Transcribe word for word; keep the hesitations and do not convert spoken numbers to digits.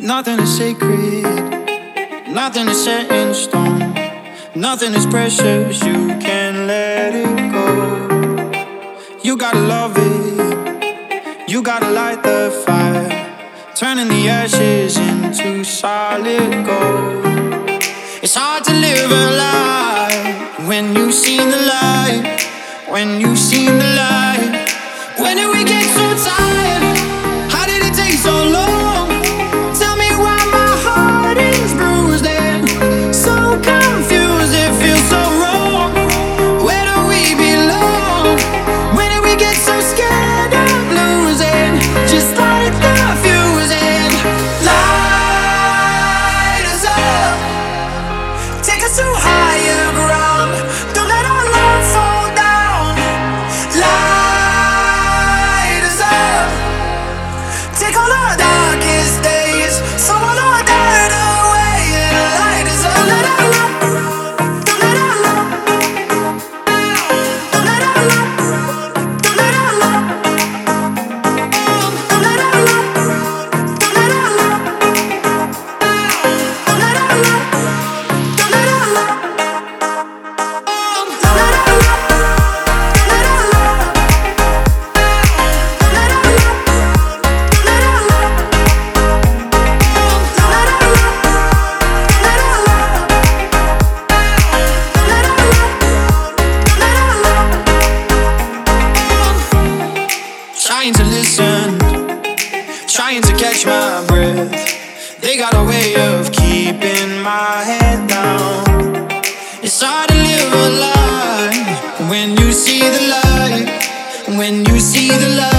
Nothing is sacred, nothing is set in stone. Nothing is precious, you can't let it go. You gotta love it, you gotta light the fire, turning the ashes into solid gold. It's hard to live a lie when you see the light, when you see the light. When did we get so tired? How did it take so long? Tell me why my heart is bruised and so confused. It feels so wrong. Where do we belong? When did we get so scared of losing? Just light the fuse and light us up. Take us to higher ground. Don't let our love fall down. Light us up. Take all our darkest days, so all our dirt away and light us up. Don't let our love, don't let our love, don't let our love, don't let our love, don't let our love, don't let our love, don't let our love, don't let our love, don't let our love, let our love, let our love, let our love, let our love, let our love, let our love, let our love. Trying to listen, trying to catch my breath. They got a way of keeping my head down. It's hard to live a life when you see the light, when you see the light.